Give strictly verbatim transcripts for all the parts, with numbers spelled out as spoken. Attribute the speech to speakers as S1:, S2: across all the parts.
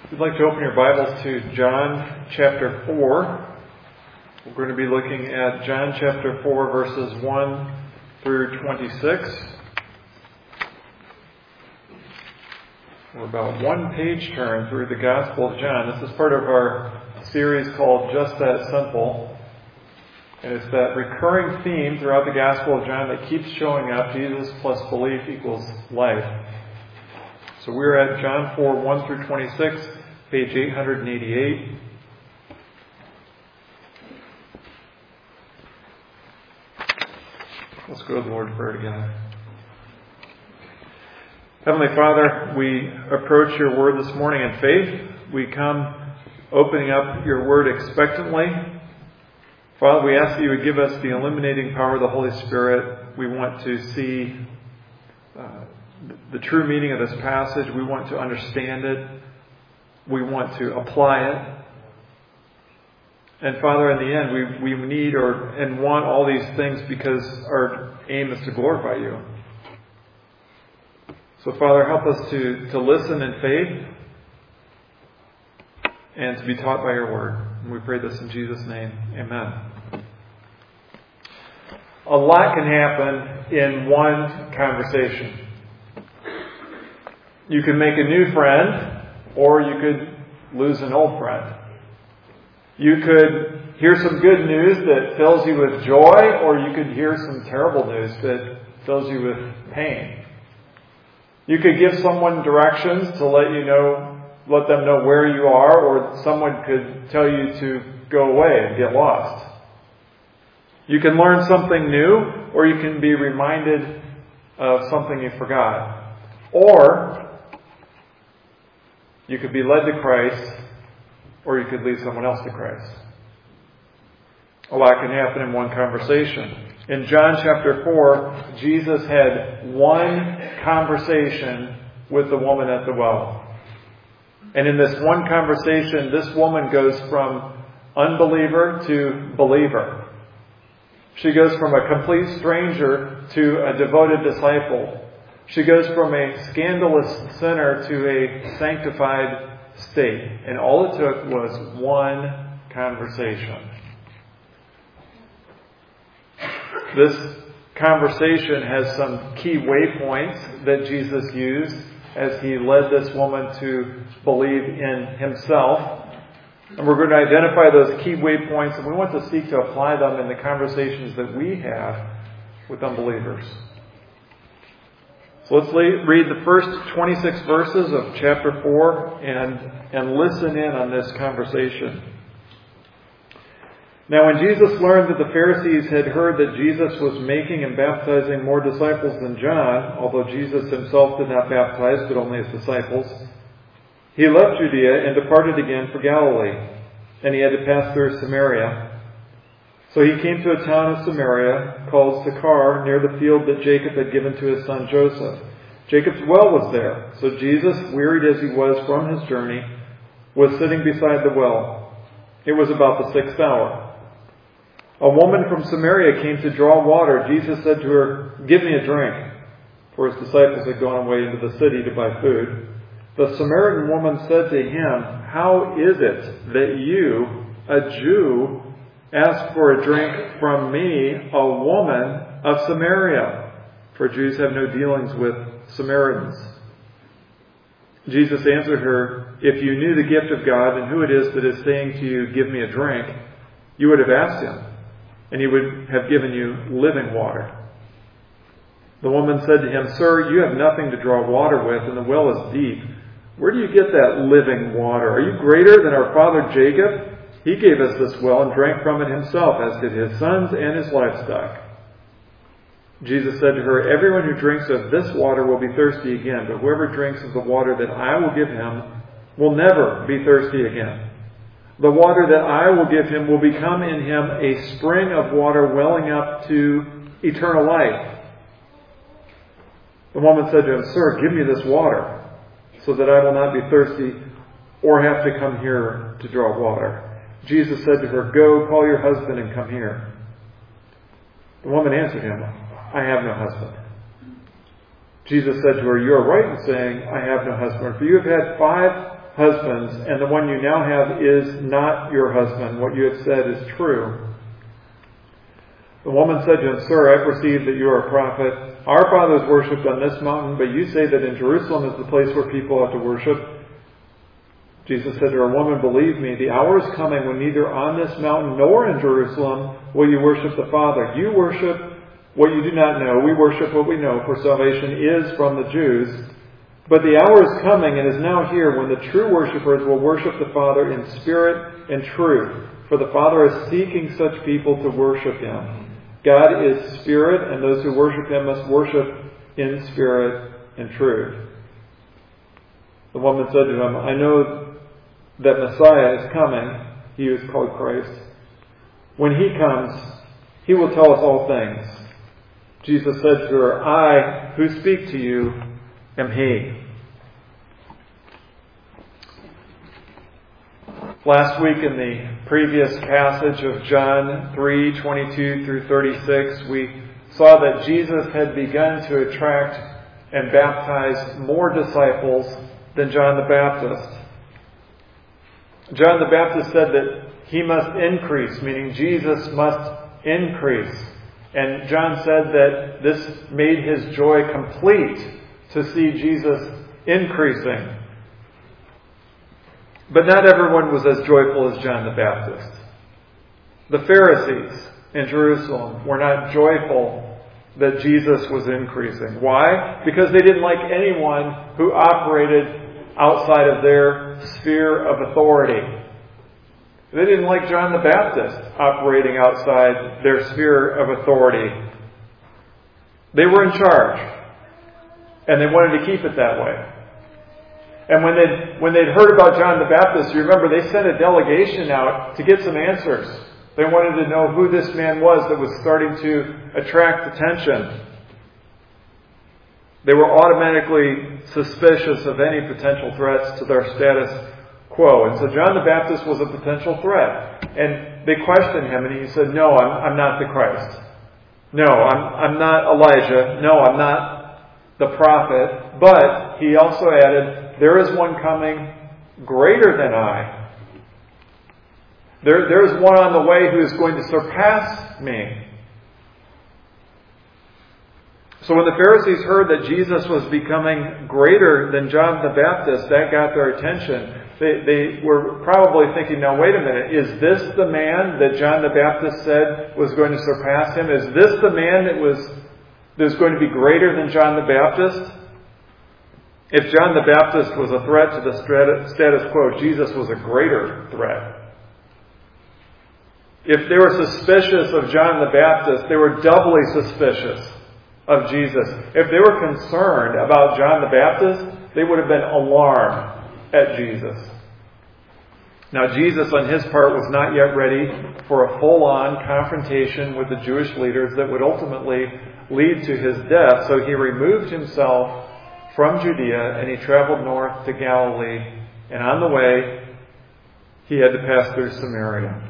S1: If you'd like to open your Bibles to John chapter four, we're going to be looking at John chapter four, verses one through twenty-six. We're about one page turn through the Gospel of John. This is part of our series called Just That Simple. And it's that recurring theme throughout the Gospel of John that keeps showing up: Jesus plus belief equals life. So we're at John four, one through twenty-six, page eight eighty-eight. Let's go to the Lord in prayer together. Heavenly Father, we approach your word this morning in faith. We come opening up your word expectantly. Father, we ask that you would give us the illuminating power of the Holy Spirit. We want to see uh, the true meaning of this passage. We want to understand it. We want to apply it. And Father, in the end, we, we need or and want all these things because our aim is to glorify you. So Father, help us to, to listen in faith and to be taught by your word. And we pray this in Jesus' name. Amen. A lot can happen in one conversation. You can make a new friend, or you could lose an old friend. You could hear some good news that fills you with joy, or you could hear some terrible news that fills you with pain. You could give someone directions to let you know, let them know where you are, or someone could tell you to go away and get lost. You can learn something new, or you can be reminded of something you forgot. Or you could be led to Christ, or you could lead someone else to Christ. A lot can happen in one conversation. In John chapter four, Jesus had one conversation with the woman at the well. And in this one conversation, this woman goes from unbeliever to believer. She goes from a complete stranger to a devoted disciple. She goes from a scandalous sinner to a sanctified state. And all it took was one conversation. This conversation has some key waypoints that Jesus used as he led this woman to believe in himself. And we're going to identify those key waypoints, and we want to seek to apply them in the conversations that we have with unbelievers. So let's read the first twenty-six verses of chapter four and, and listen in on this conversation. Now when Jesus learned that the Pharisees had heard that Jesus was making and baptizing more disciples than John, although Jesus himself did not baptize but only his disciples, he left Judea and departed again for Galilee, and he had to pass through Samaria. So he came to a town of Samaria called Sychar, near the field that Jacob had given to his son Joseph. Jacob's well was there. So Jesus, wearied as he was from his journey, was sitting beside the well. It was about the sixth hour. A woman from Samaria came to draw water. Jesus said to her, "Give me a drink," for his disciples had gone away into the city to buy food. The Samaritan woman said to him, "How is it that you, a Jew, ask for a drink from me, a woman of Samaria?" For Jews have no dealings with Samaritans. Jesus answered her, "If you knew the gift of God and who it is that is saying to you, 'Give me a drink,' you would have asked him, and he would have given you living water." The woman said to him, "Sir, you have nothing to draw water with, and the well is deep. Where do you get that living water? Are you greater than our father Jacob? He gave us this well and drank from it himself, as did his sons and his livestock." Jesus said to her, "Everyone who drinks of this water will be thirsty again, but whoever drinks of the water that I will give him will never be thirsty again. The water that I will give him will become in him a spring of water welling up to eternal life." The woman said to him, "Sir, give me this water, so that I will not be thirsty or have to come here to draw water." Jesus said to her, "Go, call your husband and come here." The woman answered him, "I have no husband." Jesus said to her, "You are right in saying, 'I have no husband,' for you have had five husbands, and the one you now have is not your husband. What you have said is true." The woman said to him, "Sir, I perceive that you are a prophet. Our fathers worshipped on this mountain, but you say that in Jerusalem is the place where people ought to worship." Jesus said to her, "Woman, believe me, the hour is coming when neither on this mountain nor in Jerusalem will you worship the Father. You worship what you do not know. We worship what we know, for salvation is from the Jews. But the hour is coming and is now here when the true worshippers will worship the Father in spirit and truth. For the Father is seeking such people to worship Him. God is spirit, and those who worship Him must worship in spirit and truth." The woman said to him, "I know that Messiah is coming," he who is called Christ. "When He comes, He will tell us all things." Jesus said to her, "I who speak to you am He." Last week in the previous passage of John three twenty-two through thirty-six, we saw that Jesus had begun to attract and baptize more disciples than John the Baptist. John the Baptist said that he must increase, meaning Jesus must increase. And John said that this made his joy complete to see Jesus increasing. But not everyone was as joyful as John the Baptist. The Pharisees in Jerusalem were not joyful that Jesus was increasing. Why? Because they didn't like anyone who operated outside of their sphere of authority. They didn't like John the Baptist operating outside their sphere of authority. They were in charge, and they wanted to keep it that way. And when they'd, when they'd heard about John the Baptist, you remember they sent a delegation out to get some answers. They wanted to know who this man was that was starting to attract attention. They were automatically suspicious of any potential threats to their status quo. And so John the Baptist was a potential threat. And they questioned him, and he said, "No, I'm, I'm not the Christ. No, I'm, I'm not Elijah. No, I'm not the prophet." But he also added, "There is one coming greater than I. There, there is one on the way who is going to surpass me." So when the Pharisees heard that Jesus was becoming greater than John the Baptist, that got their attention. They, they were probably thinking, now wait a minute, is this the man that John the Baptist said was going to surpass him? Is this the man that was, that was going to be greater than John the Baptist? If John the Baptist was a threat to the status quo, Jesus was a greater threat. If they were suspicious of John the Baptist, they were doubly suspicious of Jesus. If they were concerned about John the Baptist, they would have been alarmed at Jesus. Now, Jesus, on his part, was not yet ready for a full-on confrontation with the Jewish leaders that would ultimately lead to his death, so he removed himself from Judea, and he traveled north to Galilee. And on the way, he had to pass through Samaria.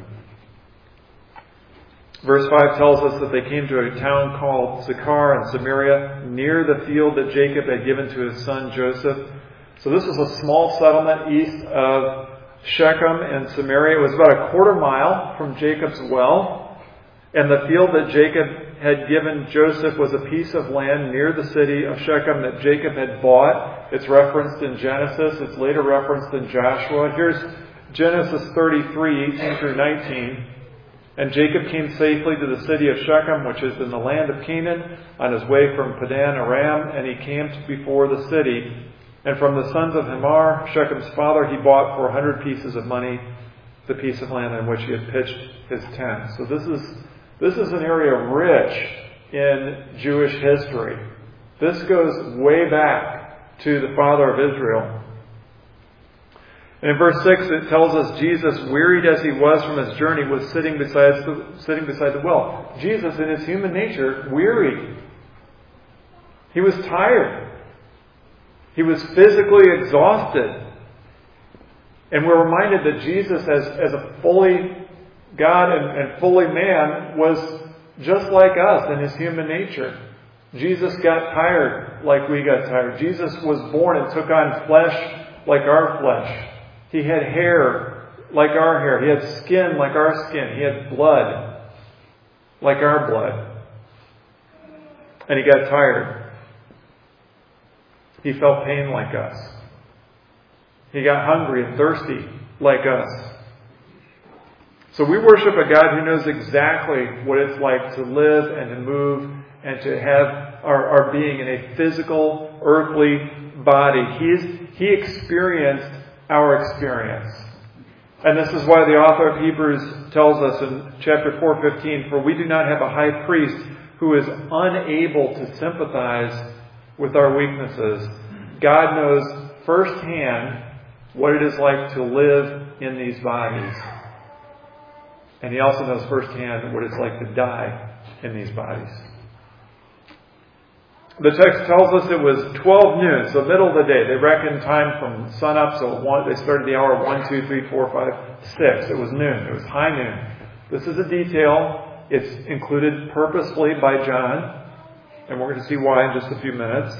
S1: Verse five tells us that they came to a town called Sychar in Samaria, near the field that Jacob had given to his son Joseph. So this was a small settlement east of Shechem and Samaria. It was about a quarter mile from Jacob's well. And the field that Jacob had given Joseph was a piece of land near the city of Shechem that Jacob had bought. It's referenced in Genesis. It's later referenced in Joshua. Here's Genesis thirty-three, eighteen through nineteen. And Jacob came safely to the city of Shechem, which is in the land of Canaan, on his way from Padan Aram, and he camped before the city. And from the sons of Hamor, Shechem's father, he bought for a hundred pieces of money the piece of land in which he had pitched his tent. So this is this is an area rich in Jewish history. This goes way back to the father of Israel. And in verse six, it tells us Jesus, wearied as he was from his journey, was sitting beside the, sitting beside the well. Jesus, in his human nature, wearied. He was tired. He was physically exhausted. And we're reminded that Jesus, as, as a fully God and, and fully man, was just like us in his human nature. Jesus got tired like we got tired. Jesus was born and took on flesh like our flesh. He had hair like our hair. He had skin like our skin. He had blood like our blood. And he got tired. He felt pain like us. He got hungry and thirsty like us. So we worship a God who knows exactly what it's like to live and to move and to have our, our being in a physical, earthly body. He's, he experienced our experience. And this is why the author of Hebrews tells us in chapter four fifteen, for we do not have a high priest who is unable to sympathize with our weaknesses. God knows firsthand what it is like to live in these bodies. And He also knows firsthand what it's like to die in these bodies. The text tells us it was twelve noon, so middle of the day. They reckoned time from sun up, so one, they started the hour one, two, three, four, five, six. It was noon. It was high noon. This is a detail. It's included purposefully by John, and we're going to see why in just a few minutes.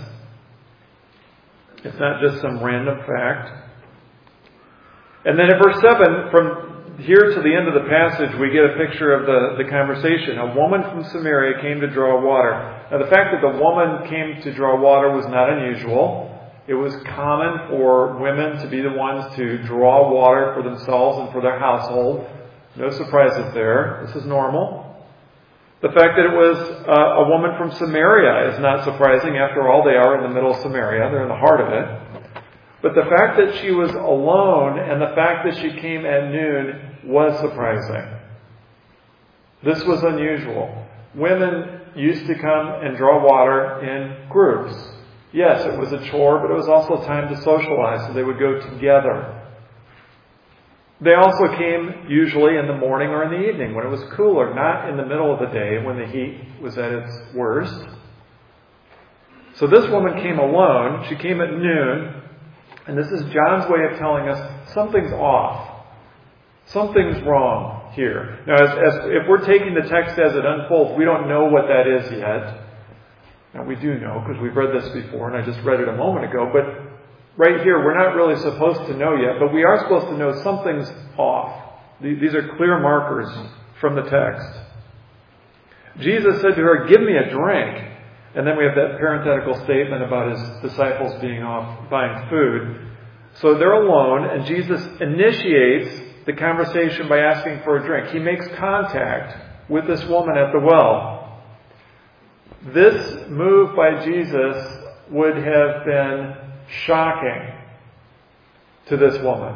S1: It's not just some random fact. And then in verse seven, from here to the end of the passage, we get a picture of the, the conversation. A woman from Samaria came to draw water. Now, the fact that the woman came to draw water was not unusual. It was common for women to be the ones to draw water for themselves and for their household. No surprises there. This is normal. The fact that it was uh, a woman from Samaria is not surprising. After all, they are in the middle of Samaria. They're in the heart of it. But the fact that she was alone and the fact that she came at noon was surprising. This was unusual. Women used to come and draw water in groups. Yes, it was a chore, but it was also time to socialize, so they would go together. They also came usually in the morning or in the evening when it was cooler, not in the middle of the day when the heat was at its worst. So this woman came alone. She came at noon. And this is John's way of telling us something's off. Something's wrong here. Now, as, as if we're taking the text as it unfolds, we don't know what that is yet. Now, we do know because we've read this before, and I just read it a moment ago. But right here, we're not really supposed to know yet, but we are supposed to know something's off. These are clear markers from the text. Jesus said to her, "Give me a drink." And then we have that parenthetical statement about His disciples being off buying food. So they're alone, and Jesus initiates the conversation by asking for a drink. He makes contact with this woman at the well. This move by Jesus would have been shocking to this woman.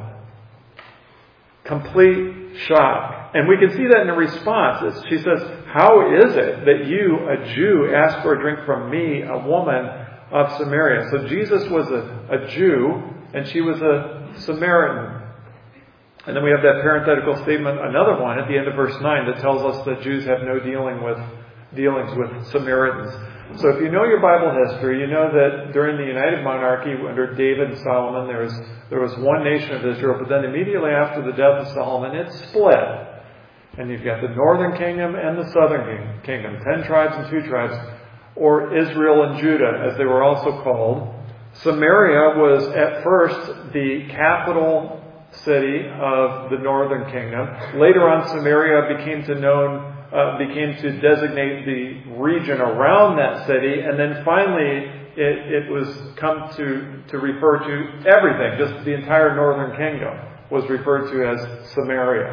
S1: Complete shock. And we can see that in the response. She says, "How is it that you, a Jew, ask for a drink from me, a woman of Samaria?" So Jesus was a, a Jew, and she was a Samaritan. And then we have that parenthetical statement, another one, at the end of verse nine, that tells us that Jews have no dealing with dealings with Samaritans. So if you know your Bible history, you know that during the United Monarchy under David and Solomon, there was, there was one nation of Israel, but then immediately after the death of Solomon, it split. And you've got the northern kingdom and the southern kingdom, ten tribes and two tribes, or Israel and Judah, as they were also called. Samaria was at first the capital city of the northern kingdom. Later on, Samaria became to known Uh, became to designate the region around that city, and then finally it, it was come to, to refer to everything, just the entire northern kingdom was referred to as Samaria.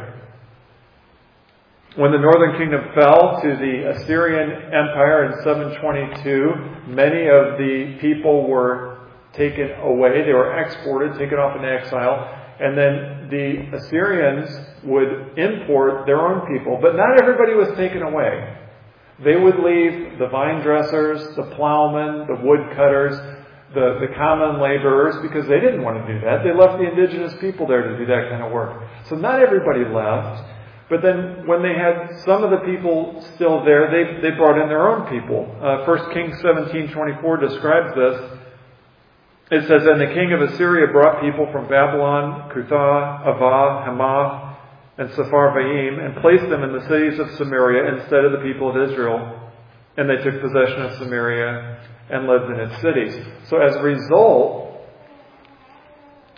S1: When the northern kingdom fell to the Assyrian Empire in seven twenty-two, many of the people were taken away, they were exported, taken off in exile. And then the Assyrians would import their own people. But not everybody was taken away. They would leave the vine dressers, the plowmen, the woodcutters, the, the common laborers, because they didn't want to do that. They left the indigenous people there to do that kind of work. So not everybody left. But then when they had some of the people still there, they, they brought in their own people. Uh, First Kings seventeen twenty-four describes this. It says, "And the king of Assyria brought people from Babylon, Cuthah, Avah, Hamath, and Sepharvaim, and placed them in the cities of Samaria instead of the people of Israel. And they took possession of Samaria and lived in its cities." So as a result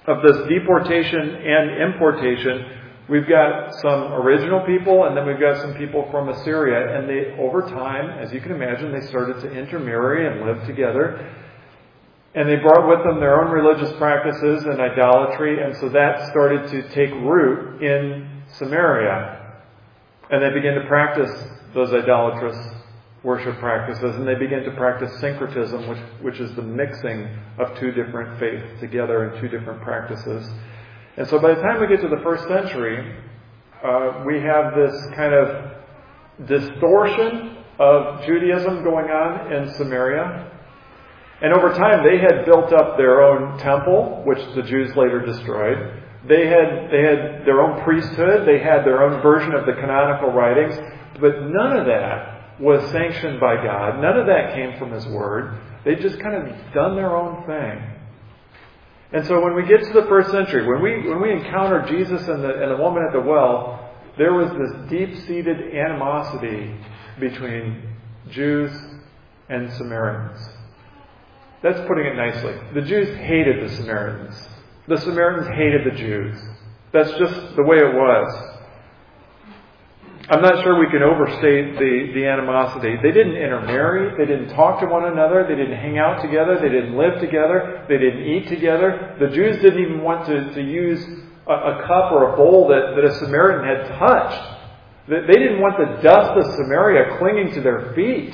S1: of this deportation and importation, we've got some original people, and then we've got some people from Assyria. And they, over time, as you can imagine, they started to intermarry and live together. And they brought with them their own religious practices and idolatry. And so that started to take root in Samaria. And they began to practice those idolatrous worship practices. And they began to practice syncretism, which, which is the mixing of two different faiths together in two different practices. And so by the time we get to the first century, uh, we have this kind of distortion of Judaism going on in Samaria. And over time, they had built up their own temple, which the Jews later destroyed. They had, they had their own priesthood. They had their own version of the canonical writings. But none of that was sanctioned by God. None of that came from His Word. They'd just kind of done their own thing. And so when we get to the first century, when we when we encounter Jesus and the, and the woman at the well, there was this deep-seated animosity between Jews and Samaritans. That's putting it nicely. The Jews hated the Samaritans. The Samaritans hated the Jews. That's just the way it was. I'm not sure we can overstate the, the animosity. They didn't intermarry. They didn't talk to one another. They didn't hang out together. They didn't live together. They didn't eat together. The Jews didn't even want to, to use a, a cup or a bowl that, that a Samaritan had touched. They didn't want the dust of Samaria clinging to their feet.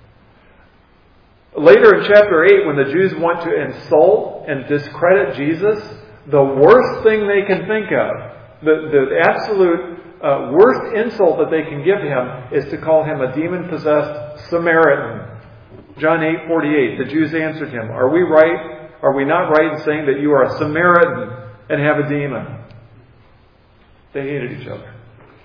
S1: Later in chapter eight, when the Jews want to insult and discredit Jesus, the worst thing they can think of, the, the absolute uh, worst insult that they can give Him, is to call Him a demon-possessed Samaritan. John eight forty-eight, the Jews answered Him, Are we right? Are we not right in saying that you are a Samaritan and have a demon? They hated each other.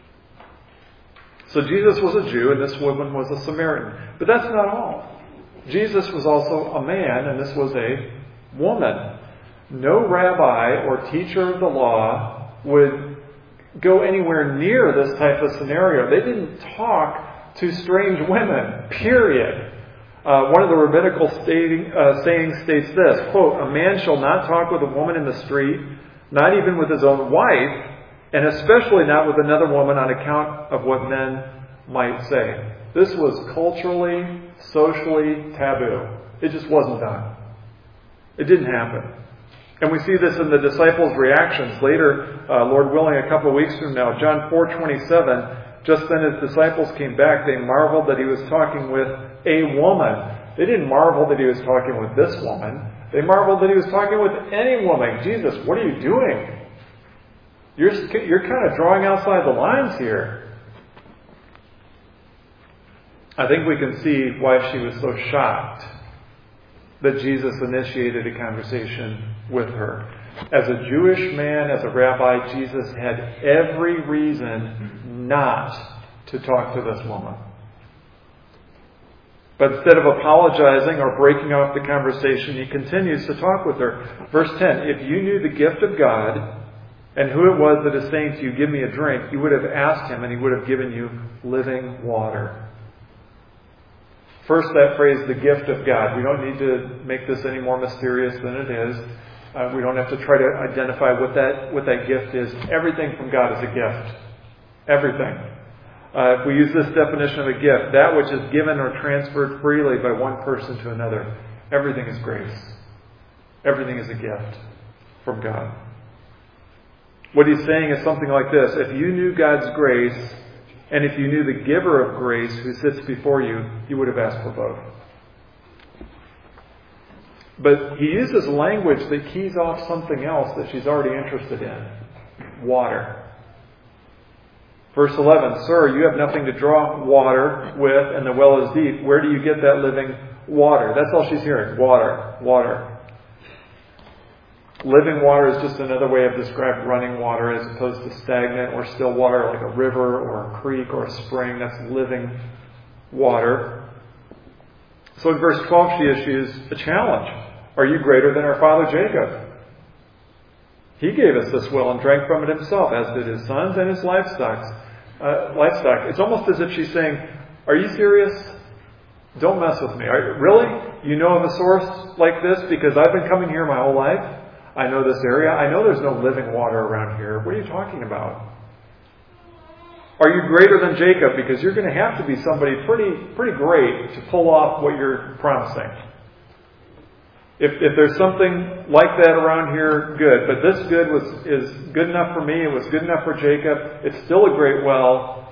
S1: So Jesus was a Jew and this woman was a Samaritan. But that's not all. Jesus was also a man, and this was a woman. No rabbi or teacher of the law would go anywhere near this type of scenario. They didn't talk to strange women, period. Uh, one of the rabbinical stating, uh, sayings states this, quote, A man shall not talk with a woman in the street, not even with his own wife, and especially not with another woman on account of what men might say. This was culturally, socially taboo. It just wasn't done. It didn't happen. And we see this in the disciples' reactions later, uh, Lord willing, a couple of weeks from now. John four twenty-seven, just then His disciples came back. They marveled that He was talking with a woman. They didn't marvel that He was talking with this woman. They marveled that He was talking with any woman. Jesus, what are you doing? You're, you're kind of drawing outside the lines here. I think we can see why she was so shocked that Jesus initiated a conversation with her. As a Jewish man, as a rabbi, Jesus had every reason not to talk to this woman. But instead of apologizing or breaking off the conversation, He continues to talk with her. Verse ten, If you knew the gift of God and who it was that is saying to you, Give me a drink, you would have asked Him and He would have given you living water. First, that phrase, the gift of God. We don't need to make this any more mysterious than it is. Uh, we don't have to try to identify what that what that gift is. Everything from God is a gift. Everything. Uh, if we use this definition of a gift, that which is given or transferred freely by one person to another, everything is grace. Everything is a gift from God. What He's saying is something like this. If you knew God's grace, and if you knew the giver of grace who sits before you, you would have asked for both. But He uses language that keys off something else that she's already interested in. Water. Verse eleven, Sir, you have nothing to draw water with, and the well is deep. Where do you get that living water? That's all she's hearing. Water. Water. Living water is just another way of describing running water as opposed to stagnant or still water like a river or a creek or a spring. That's living water. So in verse twelve, she issues a challenge. Are you greater than our father Jacob? He gave us this well and drank from it himself, as did his sons and his livestock. Uh, livestock. It's almost as if she's saying, are you serious? Don't mess with me. Are you, really? You know of a source like this because I've been coming here my whole life? I know this area. I know there's no living water around here. What are you talking about? Are you greater than Jacob? Because you're going to have to be somebody pretty pretty great to pull off what you're promising. If if there's something like that around here, good. But this good was is good enough for me. It was good enough for Jacob. It's still a great well.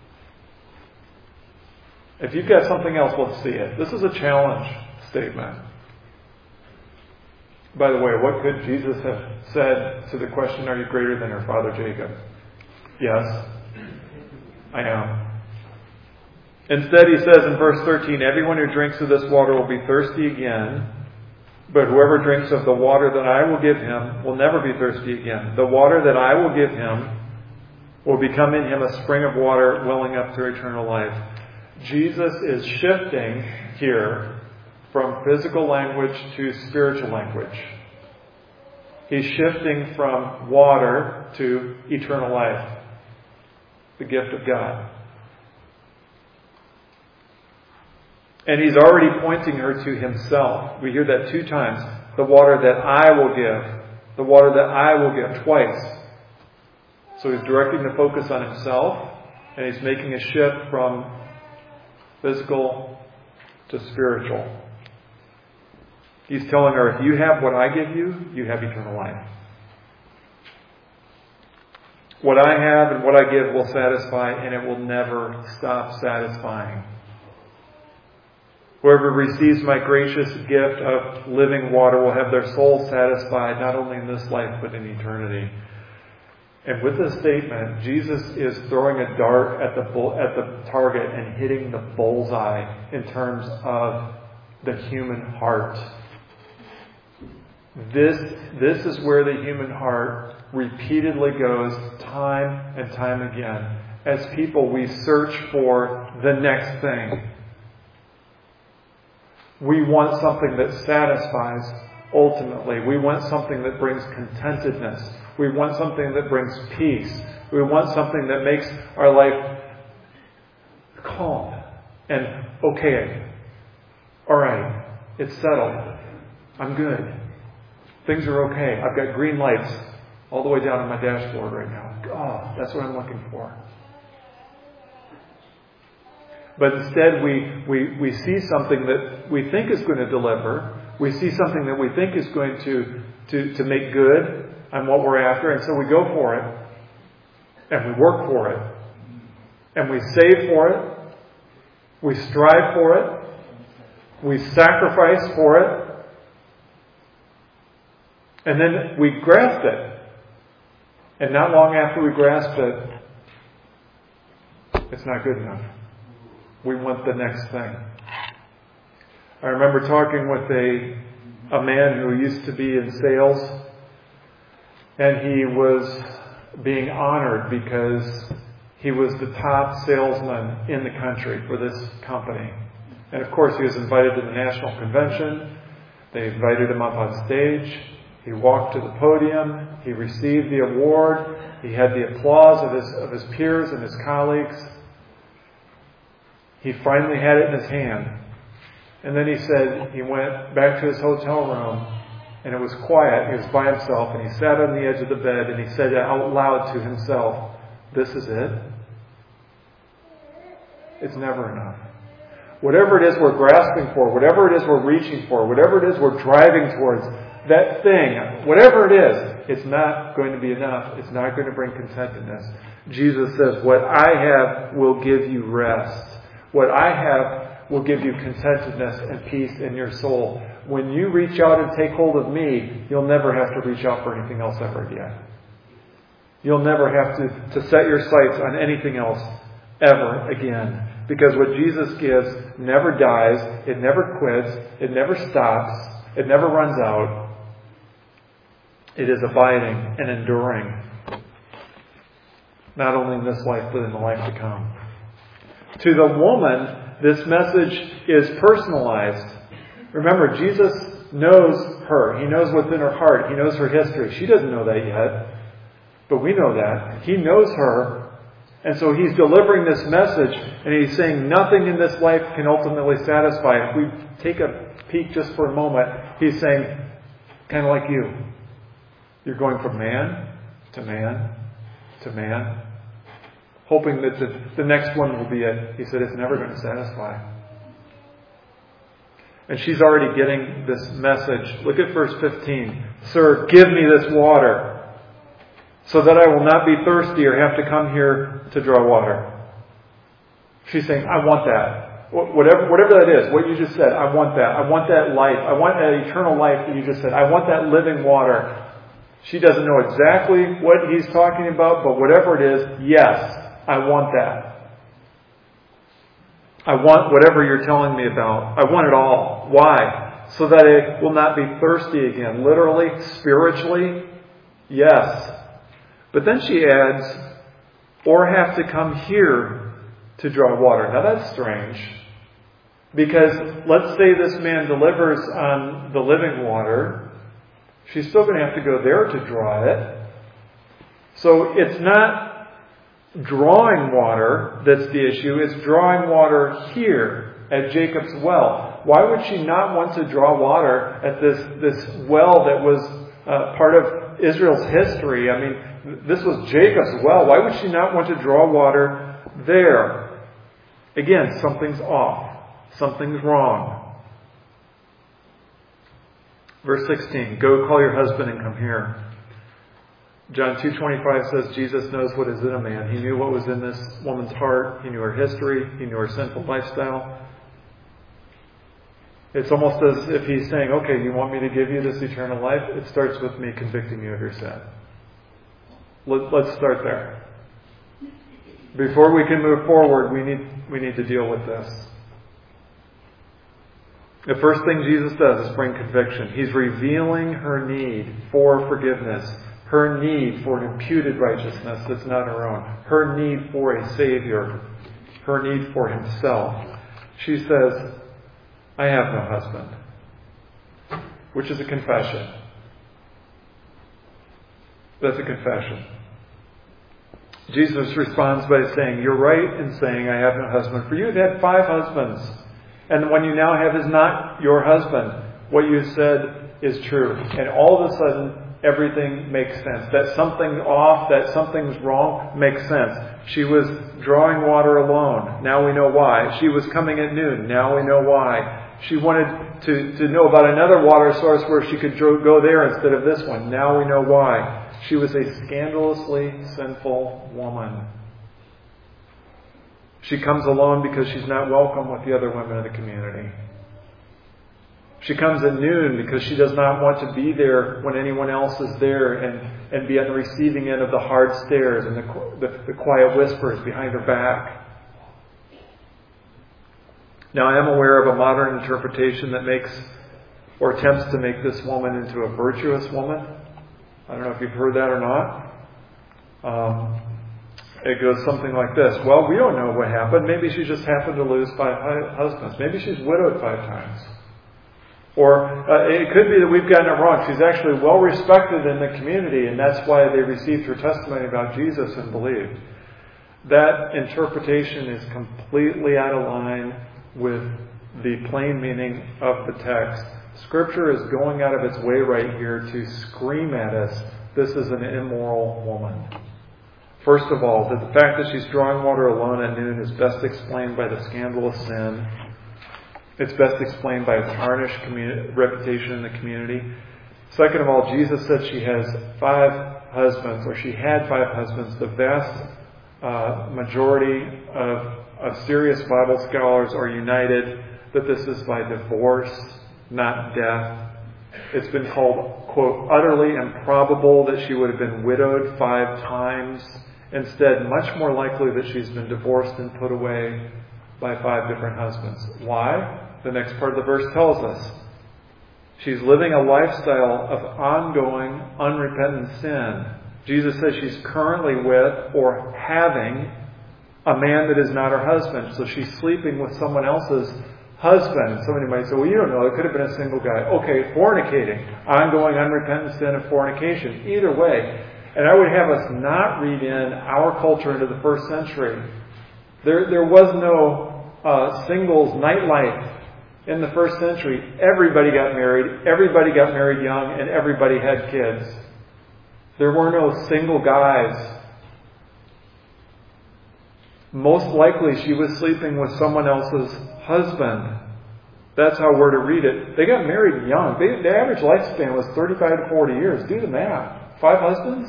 S1: If you've got something else, let's see it. This is a challenge statement. By the way, what could Jesus have said to the question, are you greater than your father Jacob? Yes, I am. Instead, he says in verse thirteen, everyone who drinks of this water will be thirsty again, but whoever drinks of the water that I will give him will never be thirsty again. The water that I will give him will become in him a spring of water welling up to eternal life. Jesus is shifting here from physical language to spiritual language. He's shifting from water to eternal life, the gift of God. And he's already pointing her to himself. We hear that two times. The water that I will give. The water that I will give. Twice. So he's directing the focus on himself, and he's making a shift from physical to spiritual. He's telling her, if you have what I give you, you have eternal life. What I have and what I give will satisfy, and it will never stop satisfying. Whoever receives my gracious gift of living water will have their soul satisfied, not only in this life, but in eternity. And with this statement, Jesus is throwing a dart at the bull, at the target and hitting the bullseye in terms of the human heart. This, this is where the human heart repeatedly goes time and time again. As people, we search for the next thing. We want something that satisfies ultimately. We want something that brings contentedness. We want something that brings peace. We want something that makes our life calm and okay. All right, it's settled. I'm good. Things are okay. I've got green lights all the way down on my dashboard right now. Oh, that's what I'm looking for. But instead we, we, we see something that we think is going to deliver. We see something that we think is going to, to, to make good on what we're after. And so we go for it. And we work for it. And we save for it. We strive for it. We sacrifice for it. And then we grasp it. And not long after we grasp it, it's not good enough. We want the next thing. I remember talking with a, a man who used to be in sales, and he was being honored because he was the top salesman in the country for this company. And of course he was invited to the national convention. They invited him up on stage. He walked to the podium. He received the award. He had the applause of his, of his peers and his colleagues. He finally had it in his hand. And then he said he went back to his hotel room and it was quiet. He was by himself and he sat on the edge of the bed and he said out loud to himself, "This is it. It's never enough. Whatever it is we're grasping for, whatever it is we're reaching for, whatever it is we're driving towards, that thing, whatever it is, it's not going to be enough. It's not going to bring contentedness." Jesus says, what I have will give you rest. What I have will give you contentedness and peace in your soul. When you reach out and take hold of me, you'll never have to reach out for anything else ever again. You'll never have to, to set your sights on anything else ever again. Because what Jesus gives never dies, it never quits, it never stops, it never runs out. It is abiding and enduring. Not only in this life, but in the life to come. To the woman, this message is personalized. Remember, Jesus knows her. He knows what's in her heart. He knows her history. She doesn't know that yet. But we know that. He knows her. And so he's delivering this message, and he's saying nothing in this life can ultimately satisfy. If we take a peek just for a moment, he's saying, kind of like you. You're going from man to man to man, hoping that the, the next one will be it. He said, it's never going to satisfy. And she's already getting this message. Look at verse fifteen. Sir, give me this water, so that I will not be thirsty or have to come here to draw water. She's saying, I want that. Whatever, whatever that is, what you just said, I want that. I want that life. I want that eternal life that you just said. I want that living water. She doesn't know exactly what he's talking about, but whatever it is, yes, I want that. I want whatever you're telling me about. I want it all. Why? So that I will not be thirsty again. Literally, spiritually, yes. But then she adds, or have to come here to draw water. Now that's strange. Because let's say this man delivers on the living water. She's still going to have to go there to draw it. So it's not drawing water that's the issue. It's drawing water here at Jacob's well. Why would she not want to draw water at this, this well that was uh, part of Israel's history? I mean, this was Jacob's well. Why would she not want to draw water there? Again, something's off. Something's wrong. Verse sixteen, go call your husband and come here. John two twenty-five says Jesus knows what is in a man. He knew what was in this woman's heart. He knew her history. He knew her sinful lifestyle. It's almost as if he's saying, okay, you want me to give you this eternal life? It starts with me convicting you of your sin. Let, let's start there. Before we can move forward, we need, we need to deal with this. The first thing Jesus does is bring conviction. He's revealing her need for forgiveness. Her need for an imputed righteousness that's not her own. Her need for a Savior. Her need for Himself. She says, I have no husband. Which is a confession. That's a confession. Jesus responds by saying, you're right in saying I have no husband. For you have had five husbands. And the one you now have is not your husband. What you said is true. And all of a sudden, everything makes sense. That something's off, that something's wrong, makes sense. She was drawing water alone. Now we know why. She was coming at noon. Now we know why. She wanted to, to know about another water source where she could go there instead of this one. Now we know why. She was a scandalously sinful woman. She comes alone because she's not welcome with the other women in the community. She comes at noon because she does not want to be there when anyone else is there and, and be on the receiving end of the hard stares and the, the, the quiet whispers behind her back. Now, I am aware of a modern interpretation that makes or attempts to make this woman into a virtuous woman. I don't know if you've heard that or not. Um, it goes something like this. Well, we don't know what happened. Maybe she just happened to lose five husbands. Maybe she's widowed five times. Or uh, it could be that we've gotten it wrong. She's actually well respected in the community, and that's why they received her testimony about Jesus and believed. That interpretation is completely out of line with the plain meaning of the text. Scripture is going out of its way right here to scream at us, this is an immoral woman. First of all, that the fact that she's drawing water alone at noon is best explained by the scandalous sin. It's best explained by a tarnished communi- reputation in the community. Second of all, Jesus said she has five husbands, or she had five husbands. The vast uh, majority of, of serious Bible scholars are united that this is by divorce, not death. It's been called, quote, utterly improbable that she would have been widowed five times. Instead, much more likely that she's been divorced and put away by five different husbands. Why? The next part of the verse tells us. She's living a lifestyle of ongoing, unrepentant sin. Jesus says she's currently with or having a man that is not her husband. So she's sleeping with someone else's husband. And somebody might say, well, you don't know. It could have been a single guy. Okay, fornicating. Ongoing, unrepentant sin of fornication. Either way. And I would have us not read in our culture into the first century. There, there was no uh, singles nightlife in the first century. Everybody got married. Everybody got married young. And everybody had kids. There were no single guys. Most likely she was sleeping with someone else's husband. That's how we're to read it. They got married young. They, the average lifespan was thirty-five to forty years. Do the math. Five husbands?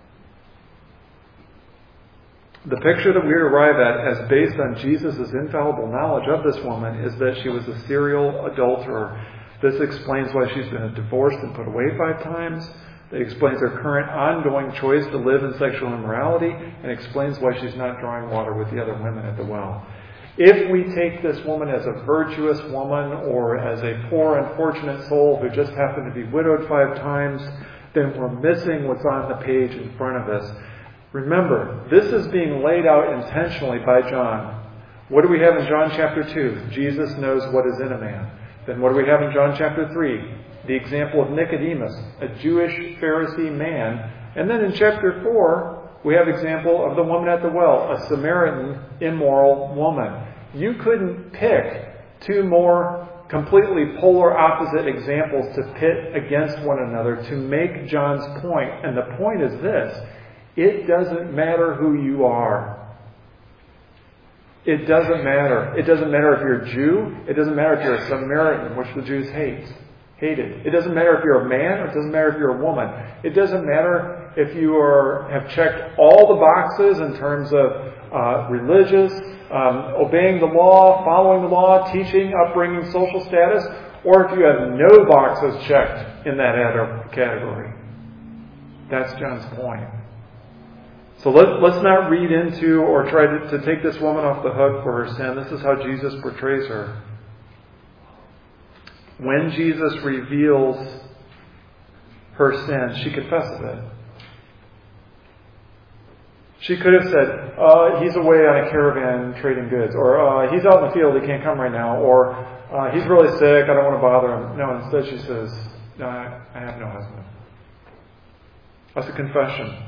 S1: The picture that we arrive at, as based on Jesus' infallible knowledge of this woman, is that she was a serial adulterer. This explains why she's been divorced and put away five times. It explains her current ongoing choice to live in sexual immorality, and explains why she's not drawing water with the other women at the well. If we take this woman as a virtuous woman or as a poor, unfortunate soul who just happened to be widowed five times, then we're missing what's on the page in front of us. Remember, this is being laid out intentionally by John. What do we have in John chapter two? Jesus knows what is in a man. Then what do we have in John chapter three? The example of Nicodemus, a Jewish Pharisee man. And then in chapter four, we have example of the woman at the well, a Samaritan immoral woman. You couldn't pick two more completely polar opposite examples to pit against one another to make John's point. And the point is this: it doesn't matter who you are. It doesn't matter. It doesn't matter if you're a Jew. It doesn't matter if you're a Samaritan, which the Jews hate. Hated. It doesn't matter if you're a man, or it doesn't matter if you're a woman. It doesn't matter if you are have checked all the boxes in terms of uh, religious, um, obeying the law, following the law, teaching, upbringing, social status, or if you have no boxes checked in that other category. That's John's point. So let, let's not read into or try to, to take this woman off the hook for her sin. This is how Jesus portrays her. When Jesus reveals her sin, she confesses it. She could have said, uh, he's away on a caravan trading goods, or uh, he's out in the field, he can't come right now, or uh, he's really sick, I don't want to bother him. No, instead she says, no, I, I have no husband. That's a confession.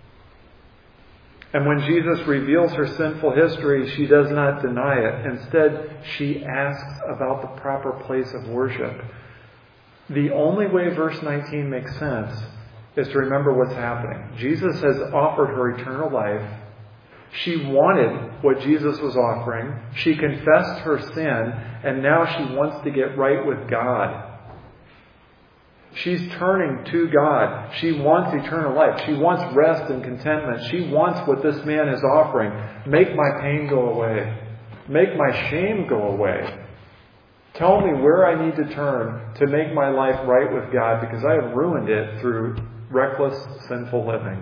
S1: And when Jesus reveals her sinful history, she does not deny it. Instead, she asks about the proper place of worship. The only way verse nineteen makes sense is to remember what's happening. Jesus has offered her eternal life. She wanted what Jesus was offering. She confessed her sin, and now she wants to get right with God. She's turning to God. She wants eternal life. She wants rest and contentment. She wants what this man is offering. Make my pain go away. Make my shame go away. Tell me where I need to turn to make my life right with God, because I have ruined it through reckless, sinful living.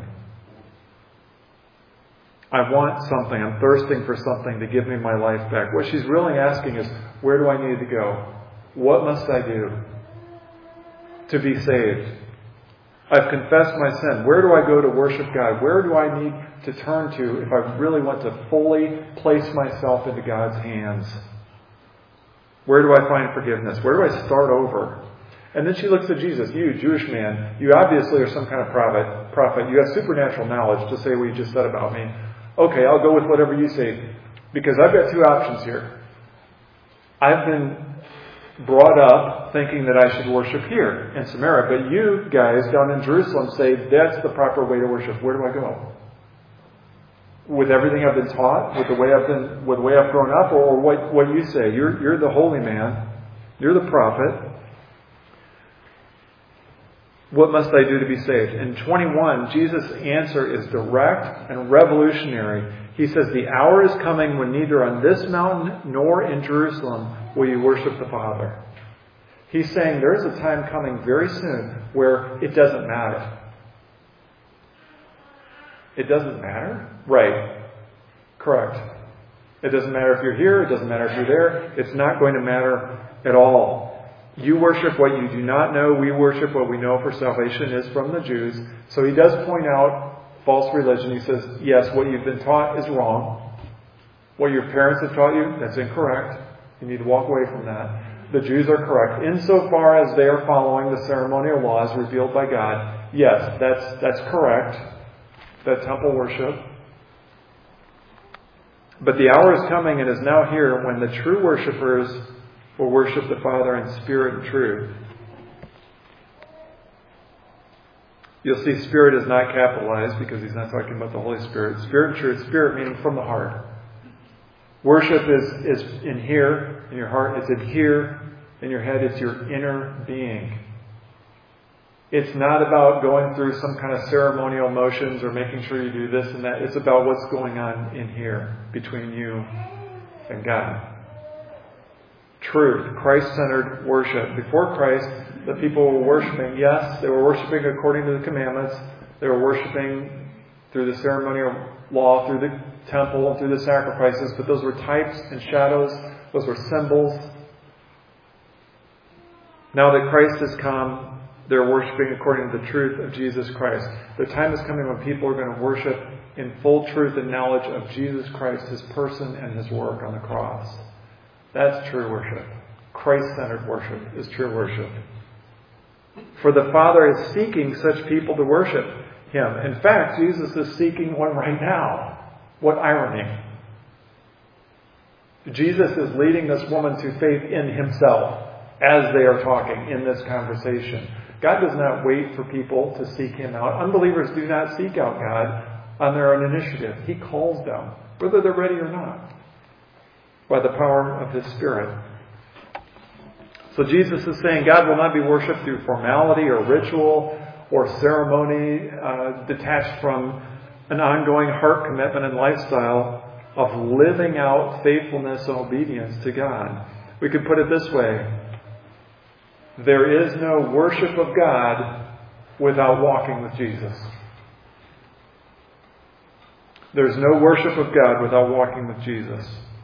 S1: I want something. I'm thirsting for something to give me my life back. What she's really asking is, where do I need to go? What must I do to be saved? I've confessed my sin. Where do I go to worship God? Where do I need to turn to if I really want to fully place myself into God's hands? Where do I find forgiveness? Where do I start over? And then she looks at Jesus. You, Jewish man, you obviously are some kind of prophet. Prophet. You have supernatural knowledge to say what you just said about me. Okay, I'll go with whatever you say, because I've got two options here. I've been brought up thinking that I should worship here in Samaria, but you guys down in Jerusalem say that's the proper way to worship. Where do I go? With everything I've been taught, with the way I've been, with the way I've grown up, or what what you say? You're you're the holy man, you're the prophet. What must I do to be saved? In twenty-one, Jesus' answer is direct and revolutionary. He says, the hour is coming when neither on this mountain nor in Jerusalem will you worship the Father. He's saying there is a time coming very soon where it doesn't matter. It doesn't matter? Right. Correct. It doesn't matter if you're here. It doesn't matter if you're there. It's not going to matter at all. You worship what you do not know. We worship what we know, for salvation is from the Jews. So he does point out false religion. He says, yes, what you've been taught is wrong. What your parents have taught you, that's incorrect. You need to walk away from that. The Jews are correct insofar as they are following the ceremonial laws revealed by God. Yes, that's that's correct. That temple worship. But the hour is coming and is now here when the true worshipers will worship the Father in spirit and truth. You'll see Spirit is not capitalized because he's not talking about the Holy Spirit. Spirit, church, Spirit meaning from the heart. Worship is, is in here, in your heart. It's in here, in your head. It's your inner being. It's not about going through some kind of ceremonial motions or making sure you do this and that. It's about what's going on in here between you and God. Truth, Christ-centered worship. Before Christ, the people were worshiping. Yes, they were worshiping according to the commandments. They were worshiping through the ceremonial law, through the temple, and through the sacrifices. But those were types and shadows. Those were symbols. Now that Christ has come, they're worshiping according to the truth of Jesus Christ. The time is coming when people are going to worship in full truth and knowledge of Jesus Christ, His person and His work on the cross. That's true worship. Christ-centered worship is true worship. For the Father is seeking such people to worship Him. In fact, Jesus is seeking one right now. What irony. Jesus is leading this woman to faith in Himself as they are talking in this conversation. God does not wait for people to seek Him out. Unbelievers do not seek out God on their own initiative. He calls them, whether they're ready or not, by the power of His Spirit. So Jesus is saying God will not be worshipped through formality or ritual or ceremony uh, detached from an ongoing heart commitment and lifestyle of living out faithfulness and obedience to God. We could put it this way. There is no worship of God without walking with Jesus. There's no worship of God without walking with Jesus.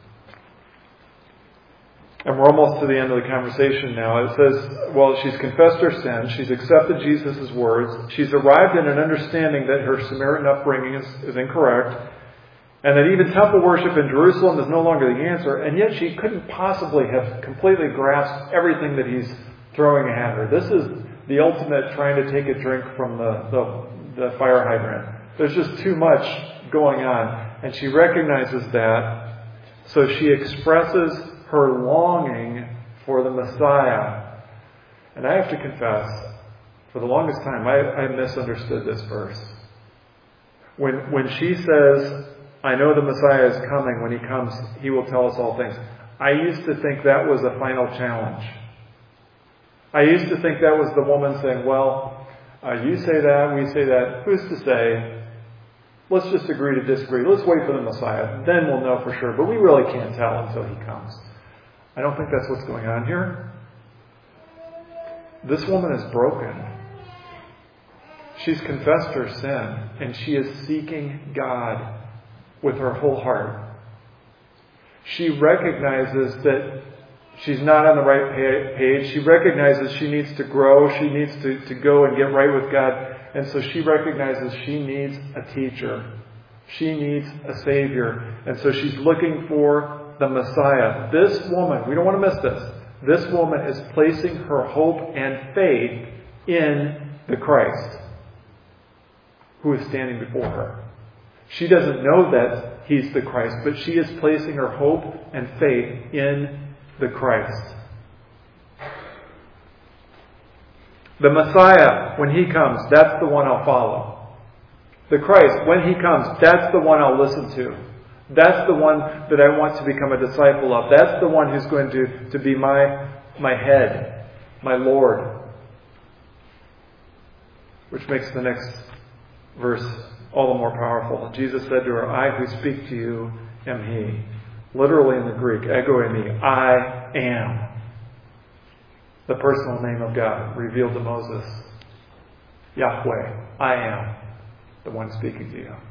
S1: And we're almost to the end of the conversation now. It says, well, she's confessed her sin. She's accepted Jesus' words. She's arrived in an understanding that her Samaritan upbringing is, is incorrect. And that even temple worship in Jerusalem is no longer the answer. And yet she couldn't possibly have completely grasped everything that he's throwing at her. This is the ultimate trying to take a drink from the, the, the fire hydrant. There's just too much going on. And she recognizes that. So she expresses her longing for the Messiah. And I have to confess, for the longest time, I, I misunderstood this verse. When, when she says, I know the Messiah is coming. When He comes, He will tell us all things. I used to think that was a final challenge. I used to think that was the woman saying, well, uh, you say that, we say that. Who's to say? Let's just agree to disagree. Let's wait for the Messiah. Then we'll know for sure. But we really can't tell until He comes. I don't think that's what's going on here. This woman is broken. She's confessed her sin, and she is seeking God with her whole heart. She recognizes that she's not on the right page. She recognizes she needs to grow. She needs to, to go and get right with God. And so she recognizes she needs a teacher. She needs a Savior. And so she's looking for the Messiah. This woman, we don't want to miss this. This woman is placing her hope and faith in the Christ who is standing before her. She doesn't know that He's the Christ, but she is placing her hope and faith in the Christ. The Messiah, when He comes, that's the one I'll follow. The Christ, when He comes, that's the one I'll listen to. That's the one that I want to become a disciple of. That's the one who's going to, to be my, my head, my Lord. Which makes the next verse all the more powerful. Jesus said to her, I who speak to you am He. Literally in the Greek, ego eimi, I am. The personal name of God revealed to Moses. Yahweh, I am the one speaking to you.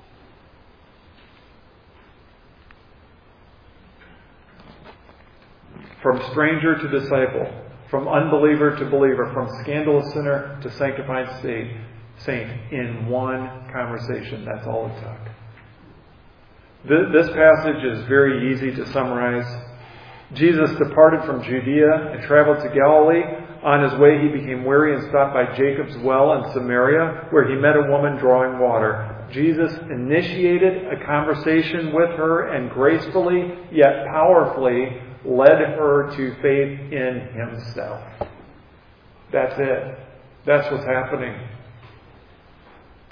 S1: From stranger to disciple, from unbeliever to believer, from scandalous sinner to sanctified saint, in one conversation. That's all it took. This passage is very easy to summarize. Jesus departed from Judea and traveled to Galilee. On His way, He became weary and stopped by Jacob's well in Samaria, where He met a woman drawing water. Jesus initiated a conversation with her and gracefully, yet powerfully, led her to faith in Himself. That's it. That's what's happening.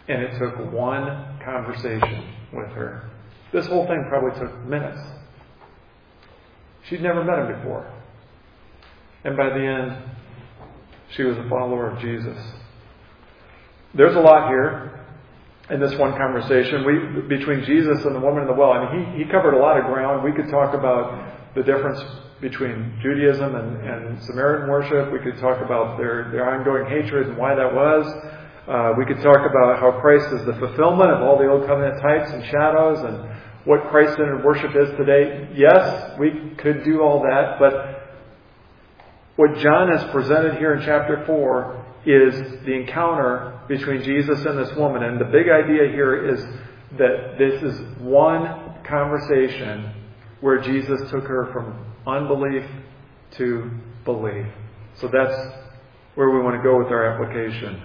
S1: And it took one conversation with her. This whole thing probably took minutes. She'd never met him before. And by the end, she was a follower of Jesus. There's a lot here in this one conversation we, between Jesus and the woman in the well. I mean, he, he covered a lot of ground. We could talk about the difference between Judaism and, and Samaritan worship. We could talk about their, their ongoing hatred and why that was. Uh, we could talk about how Christ is the fulfillment of all the Old Covenant types and shadows and what Christ-centered worship is today. Yes, we could do all that, but what John has presented here in chapter four is the encounter between Jesus and this woman. And the big idea here is that this is one conversation where Jesus took her from unbelief to belief. So that's where we want to go with our application.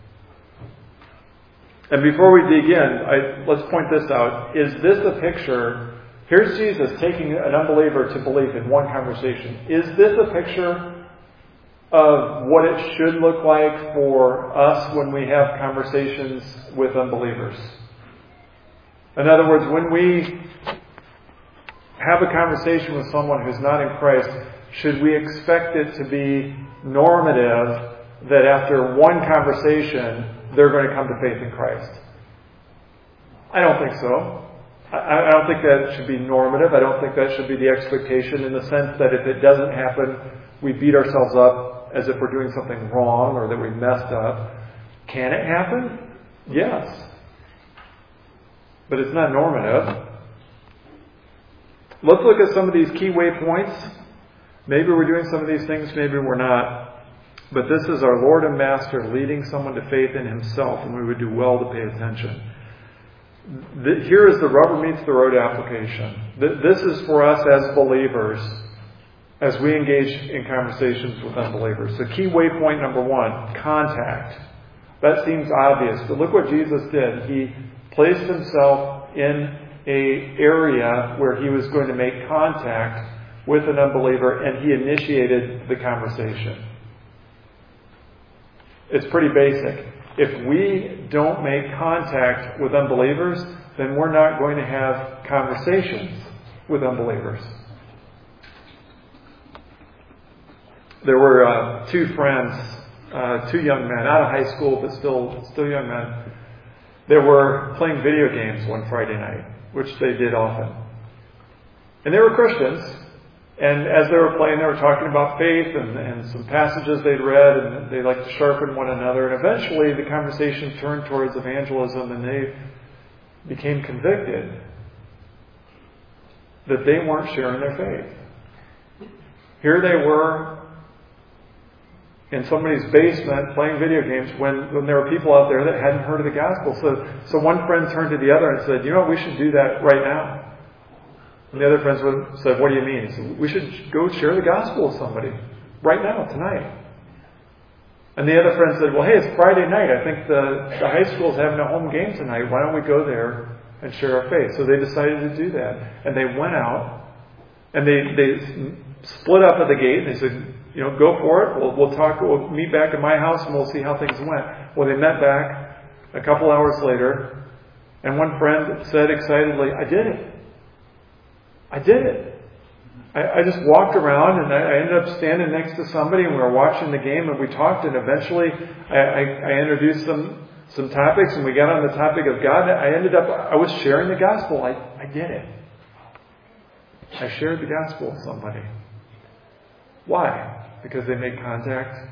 S1: And before we dig in, I, let's point this out. Is this a picture? Here's Jesus taking an unbeliever to belief in one conversation. Is this a picture of what it should look like for us when we have conversations with unbelievers? In other words, when we have a conversation with someone who's not in Christ, should we expect it to be normative that after one conversation they're going to come to faith in Christ? I don't think so. I, I don't think that should be normative. I don't think that should be the expectation, in the sense that if it doesn't happen, we beat ourselves up as if we're doing something wrong or that we messed up. Can it happen? Yes. But it's not normative. Let's look at some of these key waypoints. Maybe we're doing some of these things, maybe we're not. But this is our Lord and Master leading someone to faith in Himself, and we would do well to pay attention. Here is the rubber meets the road application. This is for us as believers as we engage in conversations with unbelievers. So key waypoint number one, contact. That seems obvious, but look what Jesus did. He placed Himself in an area where He was going to make contact with an unbeliever, and He initiated the conversation. It's pretty basic. If we don't make contact with unbelievers, then we're not going to have conversations with unbelievers. There were uh, two friends, uh, two young men, out of high school, but still, still young men. They were playing video games one Friday night, which they did often. And they were Christians. And as they were playing, they were talking about faith and, and some passages they'd read, and they liked to sharpen one another. And eventually the conversation turned towards evangelism, and they became convicted that they weren't sharing their faith. Here they were in somebody's basement playing video games when, when there were people out there that hadn't heard of the gospel. So, so one friend turned to the other and said, "You know, we should do that right now." And the other friends said, "What do you mean?" He said, "We should go share the gospel with somebody right now, tonight." And the other friend said, "Well, hey, it's Friday night. I think the, the high school's having a home game tonight. Why don't we go there and share our faith?" So they decided to do that. And they went out, and they, they split up at the gate, and they said, "You know, go for it. We'll, we'll talk. We'll meet back at my house, and we'll see how things went." Well, they met back a couple hours later, and one friend said excitedly, "I did it. I did it. I, I just walked around, and I, I ended up standing next to somebody, and we were watching the game, and we talked, and eventually I, I, I introduced some some topics, and we got on the topic of God. I ended up, I was sharing the gospel. I, I did it. I shared the gospel with somebody." Why? Because they made contact.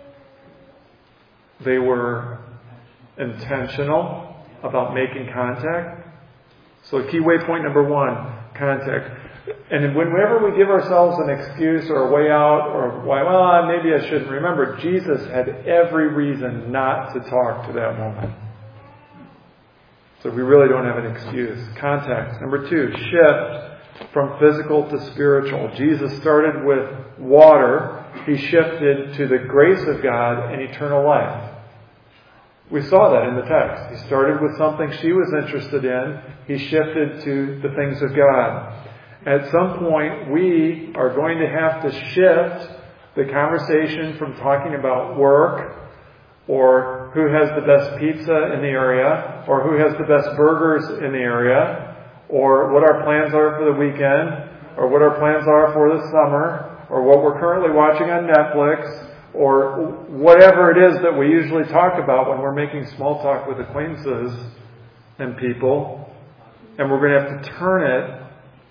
S1: They were intentional about making contact. So key waypoint number one, contact. And whenever we give ourselves an excuse or a way out, or why, well, maybe I shouldn't, remember, Jesus had every reason not to talk to that woman. So we really don't have an excuse. Contact. Number two, shift from physical to spiritual. Jesus started with water. He shifted to the grace of God and eternal life. We saw that in the text. He started with something she was interested in. He shifted to the things of God. At some point, we are going to have to shift the conversation from talking about work or who has the best pizza in the area, or who has the best burgers in the area, or what our plans are for the weekend, or what our plans are for the summer, or what we're currently watching on Netflix, or whatever it is that we usually talk about when we're making small talk with acquaintances and people. And we're going to have to turn it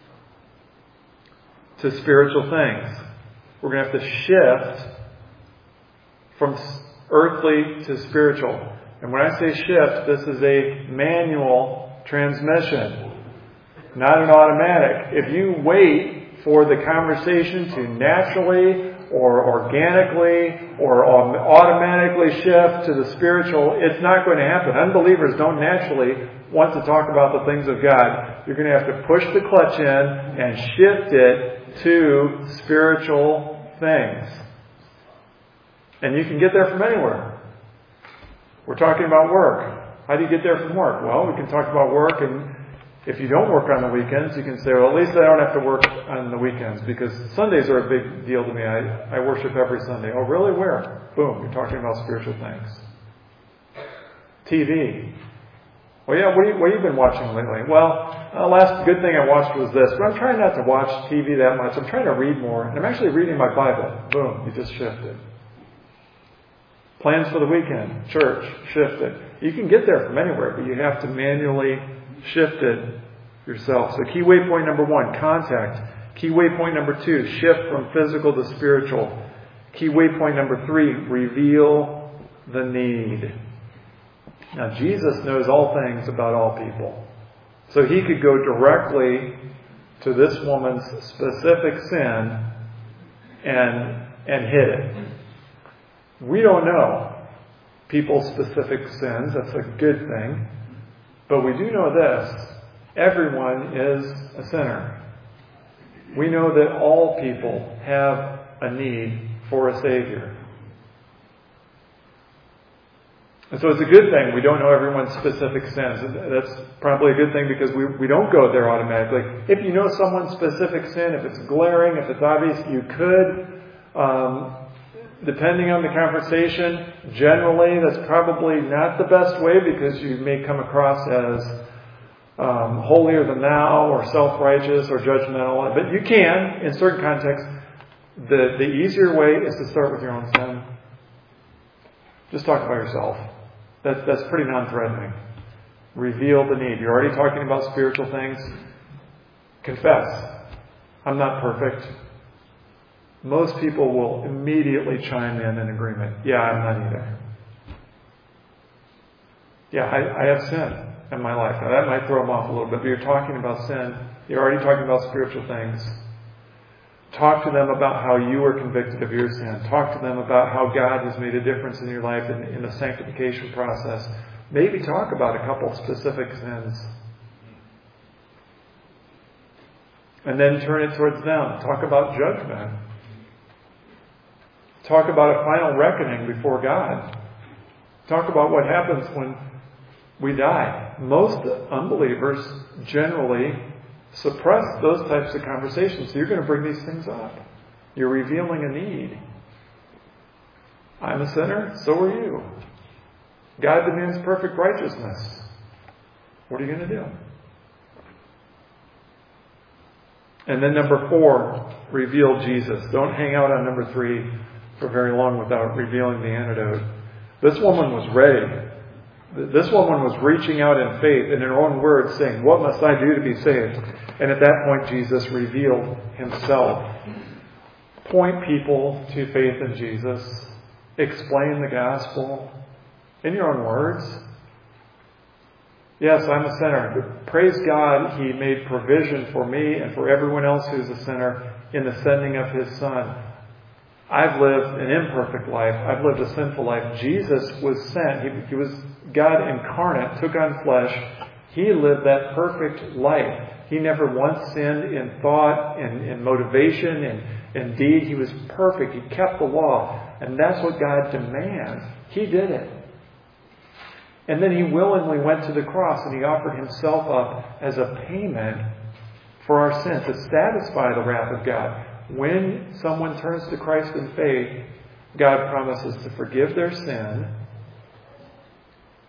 S1: to spiritual things. We're going to have to shift from earthly to spiritual. And when I say shift, this is a manual transmission, not an automatic. If you wait for the conversation to naturally or organically or automatically shift to the spiritual, it's not going to happen. Unbelievers don't naturally want to talk about the things of God. You're going to have to push the clutch in and shift it to spiritual things. And you can get there from anywhere. We're talking about work. How do you get there from work? Well, we can talk about work, and if you don't work on the weekends, you can say, well, at least I don't have to work on the weekends, because Sundays are a big deal to me. I, I worship every Sunday. Oh, really? Where? Boom, you're talking about spiritual things. T V. Well, yeah, what, you, what have you been watching lately? Well, the last good thing I watched was this, but I'm trying not to watch T V that much. I'm trying to read more, and I'm actually reading my Bible. Boom, you just shifted. Plans for the weekend, church, shifted. You can get there from anywhere, but you have to manually shift it yourself. So key waypoint number one, contact. Key waypoint number two, shift from physical to spiritual. Key waypoint number three, reveal the need. Now, Jesus knows all things about all people. So he could go directly to this woman's specific sin and, and hit it. We don't know people's specific sins. That's a good thing. But we do know this. Everyone is a sinner. We know that all people have a need for a Savior. And so it's a good thing we don't know everyone's specific sins. That's probably a good thing, because we, we don't go there automatically. If you know someone's specific sin, if it's glaring, if it's obvious, you could, um, depending on the conversation, generally that's probably not the best way, because you may come across as um, holier than thou or self-righteous or judgmental. But you can, in certain contexts. The, the easier way is to start with your own sin. Just talk about yourself. That's, that's pretty non-threatening. Reveal the need. You're already talking about spiritual things. Confess. I'm not perfect. Most people will immediately chime in in agreement. Yeah, I'm not either. Yeah, I, I have sin in my life. Now, that might throw them off a little bit, but you're talking about sin. You're already talking about spiritual things. Talk to them about how you were convicted of your sin. Talk to them about how God has made a difference in your life in, in the sanctification process. Maybe talk about a couple specific sins. And then turn it towards them. Talk about judgment. Talk about a final reckoning before God. Talk about what happens when we die. Most unbelievers generally suppress those types of conversations. So you're going to bring these things up. You're revealing a need. I'm a sinner, so are you. God demands perfect righteousness. What are you going to do? And then number four, reveal Jesus. Don't hang out on number three for very long without revealing the antidote. This woman was ready. This woman was reaching out in faith, in her own words, saying, what must I do to be saved? And at that point, Jesus revealed himself. Point people to faith in Jesus. Explain the gospel in your own words. Yes, I'm a sinner, but praise God, he made provision for me and for everyone else who's a sinner in the sending of his Son. I've lived an imperfect life. I've lived a sinful life. Jesus was sent. He, he was God incarnate, took on flesh. He lived that perfect life. He never once sinned in thought, in, in motivation, in, in deed. He was perfect. He kept the law. And that's what God demands. He did it. And then he willingly went to the cross and he offered himself up as a payment for our sins, to satisfy the wrath of God. When someone turns to Christ in faith, God promises to forgive their sin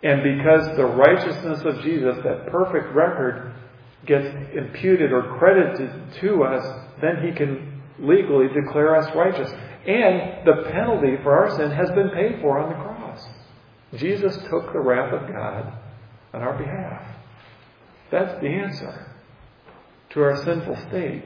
S1: And because the righteousness of Jesus, that perfect record, gets imputed or credited to us, then He can legally declare us righteous. And the penalty for our sin has been paid for on the cross. Jesus took the wrath of God on our behalf. That's the answer to our sinful state.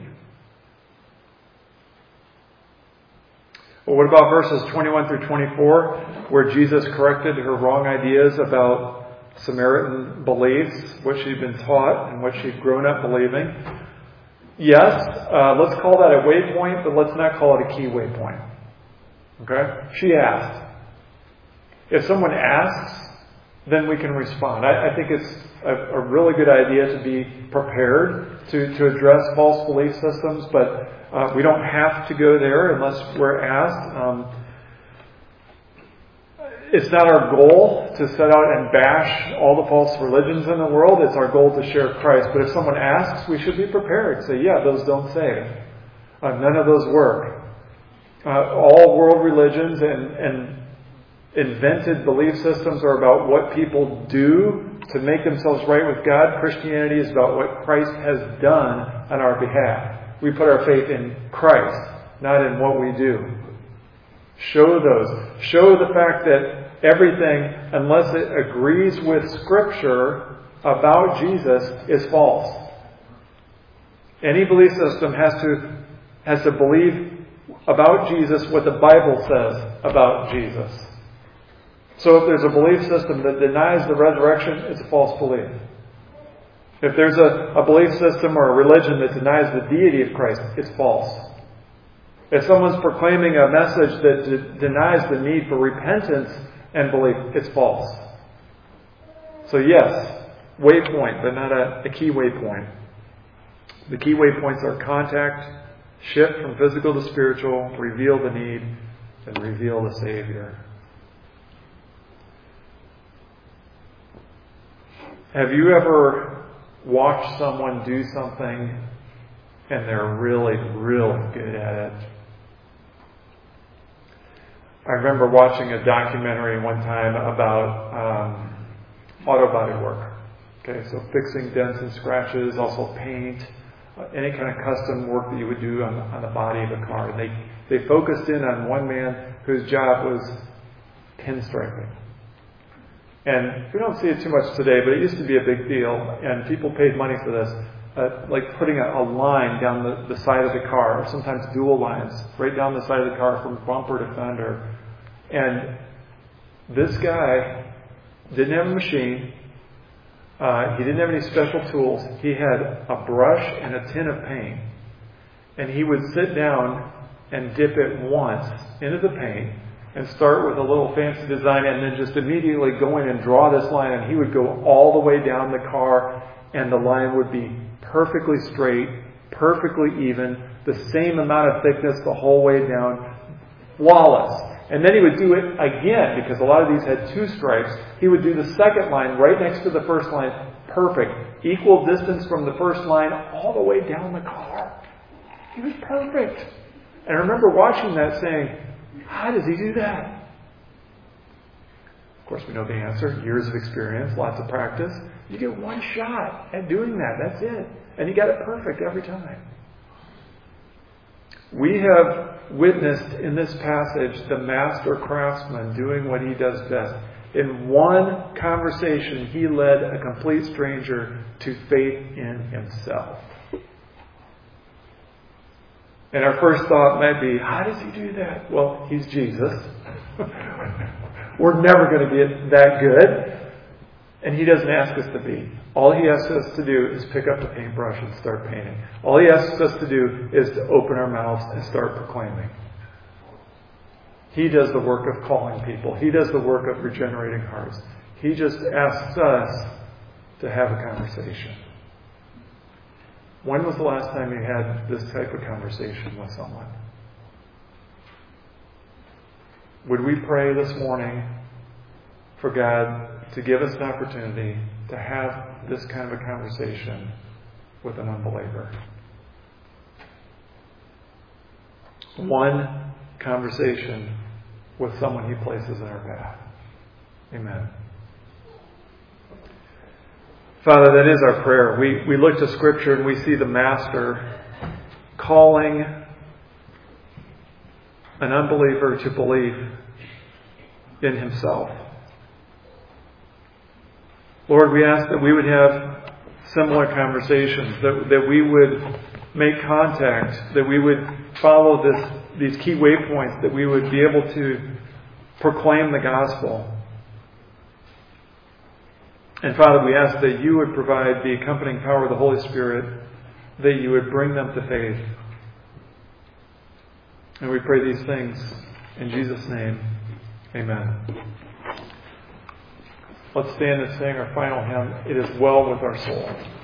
S1: Well, what about verses twenty-one through twenty-four, where Jesus corrected her wrong ideas about Samaritan beliefs, what she'd been taught and what she'd grown up believing? Yes, uh, let's call that a waypoint, but let's not call it a key waypoint. Okay? She asked. If someone asks, then we can respond. I, I think it's a, a really good idea to be prepared to, to address false belief systems, but uh, we don't have to go there unless we're asked. Um, it's not our goal to set out and bash all the false religions in the world. It's our goal to share Christ. But if someone asks, we should be prepared. Say, yeah, those don't save. Uh, none of those work. Uh, all world religions and, and invented belief systems are about what people do to make themselves right with God. Christianity is about what Christ has done on our behalf. We put our faith in Christ, not in what we do. Show those. Show the fact that everything, unless it agrees with Scripture about Jesus, is false. Any belief system has to has to believe about Jesus what the Bible says about Jesus. So if there's a belief system that denies the resurrection, it's a false belief. If there's a, a belief system or a religion that denies the deity of Christ, it's false. If someone's proclaiming a message that de- denies the need for repentance and belief, it's false. So yes, waypoint, but not a, a key waypoint. The key waypoints are contact, shift from physical to spiritual, reveal the need, and reveal the Savior. Have you ever watched someone do something and they're really, really good at it? I remember watching a documentary one time about um, auto body work. Okay, so fixing dents and scratches, also paint, uh, any kind of custom work that you would do on, on the body of a car. And they, they focused in on one man whose job was pinstriping. And we don't see it too much today, but it used to be a big deal, and people paid money for this. Uh, like putting a, a line down the, the side of the car, or sometimes dual lines, right down the side of the car from bumper to fender. And this guy didn't have a machine. Uh, he didn't have any special tools. He had a brush and a tin of paint. And he would sit down and dip it once into the paint and start with a little fancy design and then just immediately go in and draw this line. And he would go all the way down the car, and the line would be perfectly straight, perfectly even, the same amount of thickness the whole way down, flawless. And then he would do it again, because a lot of these had two stripes. He would do the second line right next to the first line, perfect, equal distance from the first line all the way down the car. He was perfect. And I remember watching that saying, how does he do that? Of course, we know the answer. Years of experience, lots of practice. You get one shot at doing that. That's it. And you got it perfect every time. We have witnessed in this passage the master craftsman doing what he does best. In one conversation, he led a complete stranger to faith in himself. And our first thought might be, how does he do that? Well, he's Jesus. We're never going to get that good. And he doesn't ask us to be. All he asks us to do is pick up the paintbrush and start painting. All he asks us to do is to open our mouths and start proclaiming. He does the work of calling people. He does the work of regenerating hearts. He just asks us to have a conversation. When was the last time you had this type of conversation with someone? Would we pray this morning for God to give us an opportunity to have this kind of a conversation with an unbeliever? One conversation with someone he places in our path. Amen. Father, that is our prayer. We, we look to Scripture and we see the Master calling an unbeliever to belief in Himself. Lord, we ask that we would have similar conversations, that, that we would make contact, that we would follow this, these key waypoints, that we would be able to proclaim the gospel. And Father, we ask that you would provide the accompanying power of the Holy Spirit, that you would bring them to faith. And we pray these things in Jesus' name. Amen. Let's stand and sing our final hymn, It Is Well With Our Soul.